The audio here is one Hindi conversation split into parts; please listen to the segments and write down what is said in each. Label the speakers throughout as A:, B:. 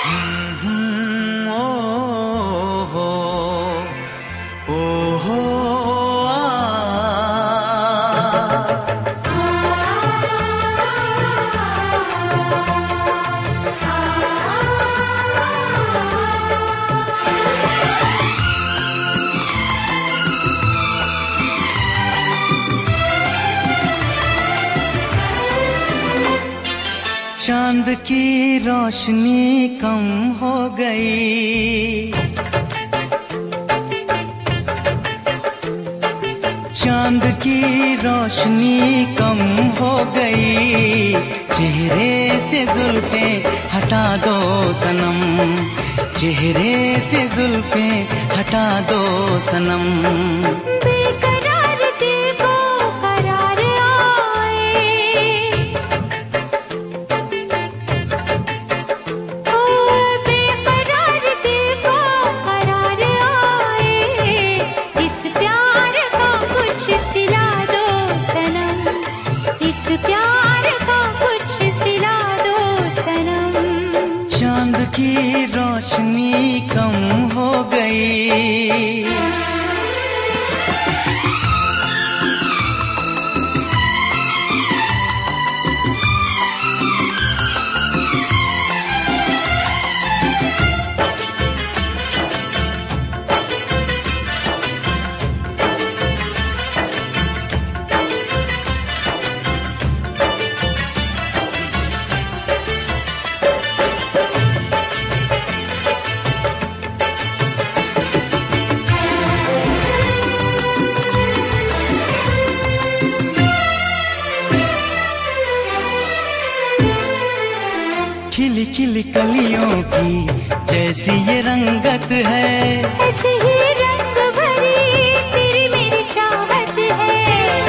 A: ओ हो, ओ हो, चांद की रोशनी कम हो गई, चांद की रोशनी कम हो गई, चेहरे से जुल्फें हटा दो सनम, चेहरे से जुल्फें हटा दो सनम। चांद की रोशनी कम हो गई। खिली खिली कलियों की जैसी ये रंगत है,
B: ऐसी ही रंग भरी तेरी मेरी चाहत है।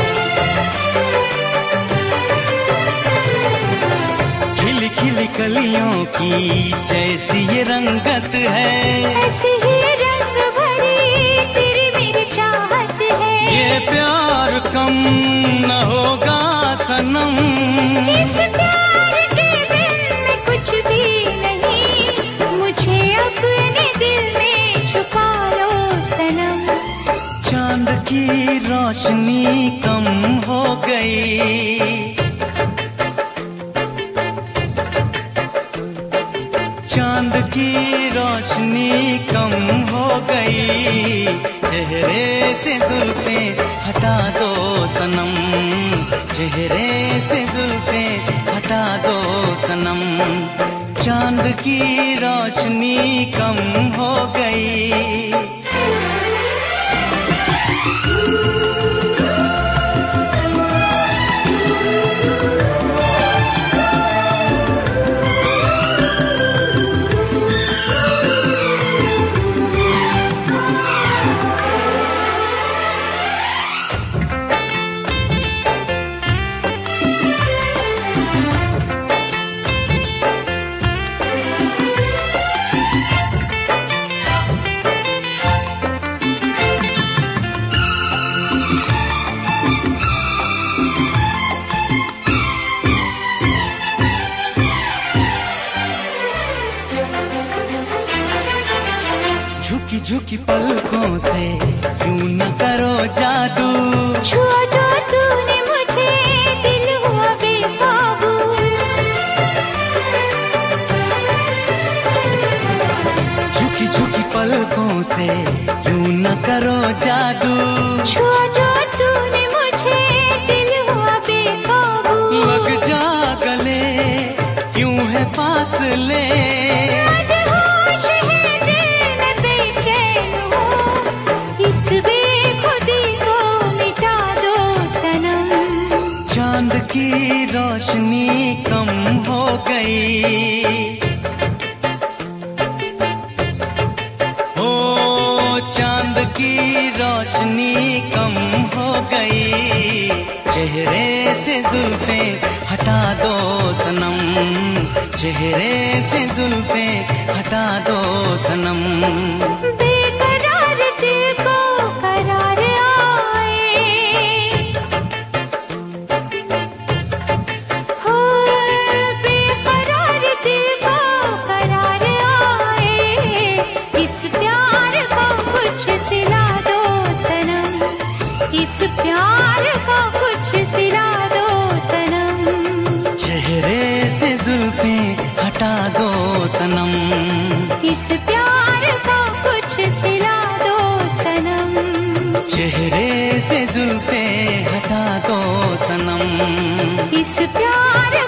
A: खिली खिली कलियों की जैसी ये रंगत है,
B: ऐसी ही रंग भरी तेरी मेरी चाहत है।
A: ये प्यार कम न होगा सनम,
B: इस प्यार के बिन में कुछ भी नहीं, मुझे अपने दिल में छुपा लो सनम।
A: चांद की रोशनी कम हो गई, चांद की रोशनी कम हो गई, चेहरे से जुल्फें हटा दो सनम, चेहरे से जुल्फें हटा दो सनम। चांद की रोशनी कम हो गई। झुकी झुकी पलकों से क्यों न करो जादू,
B: छुआ जो तूने मुझे दिल हुआ बेकाबू।
A: झुकी झुकी पलकों से क्यों न करो जादू,
B: छुआ जो तूने मुझे दिल हुआ बेकाबू।
A: लग जा गले क्यों है फासले, चांद की रोशनी कम हो गई। ओ चांद की रोशनी कम हो गई, चेहरे से जुल्फें हटा दो सनम, चेहरे से जुल्फें हटा दो सनम। से हटा दो सनम।
B: इस प्यार